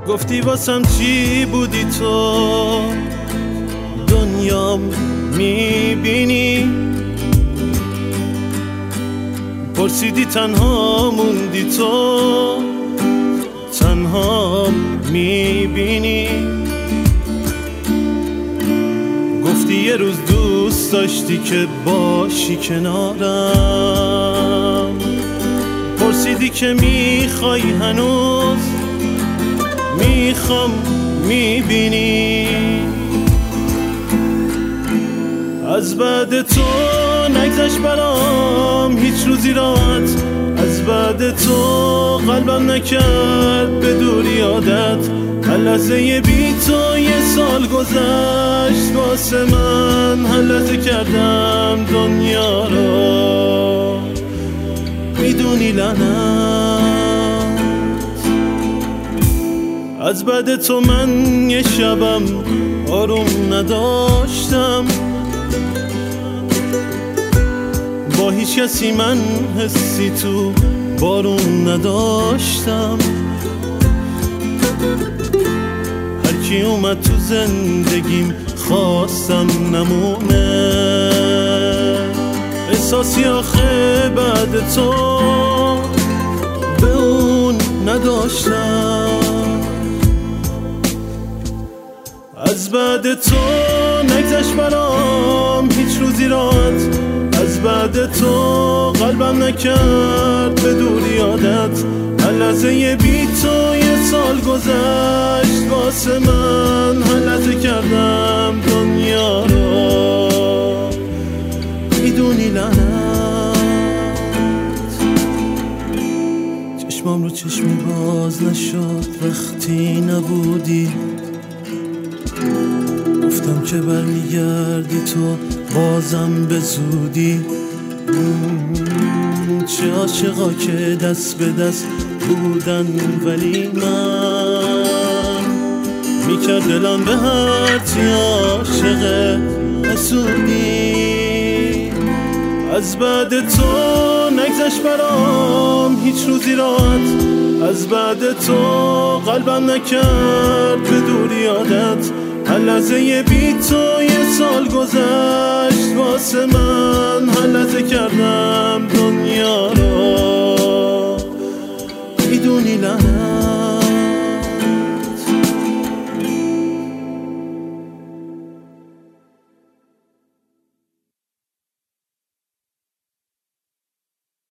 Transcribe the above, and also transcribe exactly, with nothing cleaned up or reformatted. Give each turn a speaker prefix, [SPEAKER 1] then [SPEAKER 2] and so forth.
[SPEAKER 1] گفتی واسم چی بودی تو، دنیام میبینی، پرسیدی تنها موندی تو، تنها میبینی. گفتی یه روز دوست داشتی که باشی کنارم، پرسیدی که میخوای هنوز، میخوام میبینی. از بعد تو نگذشت برام هیچ روزی راحت، از بعد تو قلبم نکرد به دوری عادت. هر لحظه بی تو یه سال گذشت واسه من، هر لحظه کردم دنیا رو میدونی لعنت. از بعد تو من یه شبم آروم نداشتم، با هیچ کسی من حسی تو بارون نداشتم. هر کی اومد تو زندگیم خواستم نمونه، احساسی آخه بعد تو به اون نداشتم. از بعد تو نگذشت برام هیچ روزی راحت، از بعد تو قلبم نکرد به دوری عادت. هر لحظه بی تو یه سال گذشت واسه من، هر لحظه کردم دنیا رو میدونی لعنت. چشمام رو چشمی باز نشد وقتی نبودی، گفتم که برمیگردی تو بازم به زودی. چه عاشقا که دست به دست بودن ولی من میکرد دلم به هرچی عاشق حسودی. از بعد تو نگذشت برام هیچ روزی راحت، از بعد تو قلبم نکرد به دوری عادت. هر لحظه بی تو یه سال گذشت واسه من، هر لحظه کردم دنیا رو